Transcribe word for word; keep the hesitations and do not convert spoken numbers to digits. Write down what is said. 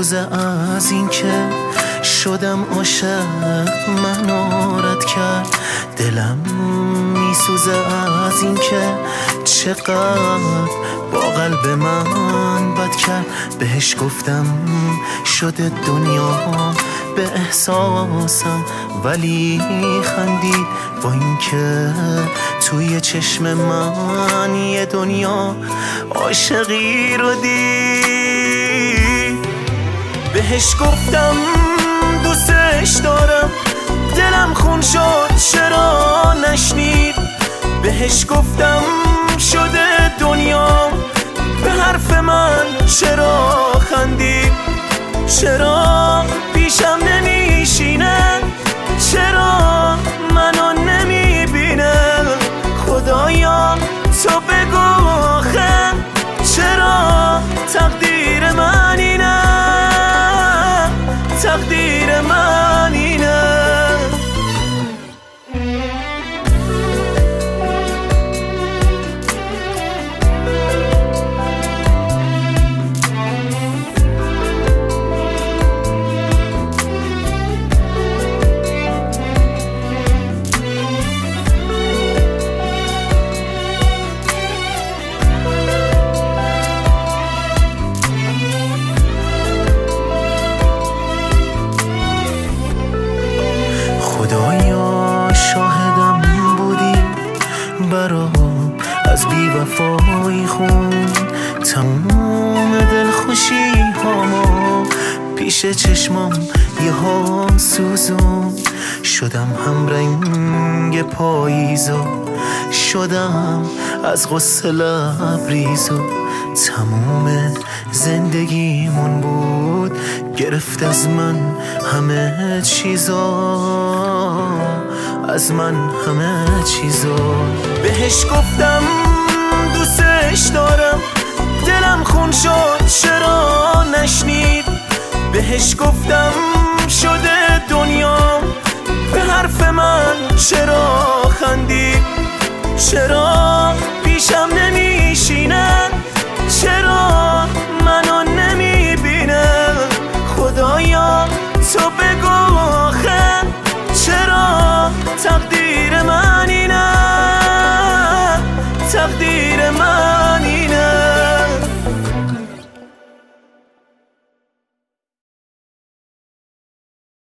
میسوزه از این که شدم عاشق، منو رد کرد. دلم میسوزه از این که چقدر با قلب من بد کرد. بهش گفتم شده دنیا به احساسم، ولی خندید با این که توی چشم من یه دنیا عاشقی رو دید. بهش گفتم دوستش دارم، دلم خون شد چرا نشنید. بهش گفتم شده دنیا به حرف من چرا خندید. چرا پیشم نمیشینه، چرا منو نمیبینه. خدایا تو بگو آخه چرا تقدیر من اینه، تقدیر من اینه. خدایا شاهدم بودی، برام از بی وفایی خون تمام دلخوشی هامو پیش چشمام یه ها سوزون. شدم هم رنگ پاییزو، شدم از غصه لبریزو. تموم زندگیمون بود گرفت از من همه چیزا، از من همه چیزا. بهش گفتم دوستش دارم، دلم خون شد چرا نشنید. بهش گفتم شده دنیا به حرف من چرا خندید. چرا پیشم نمیشینه، چرا منو نمیبینه. خدایا تو بگو آخه چرا تقدیر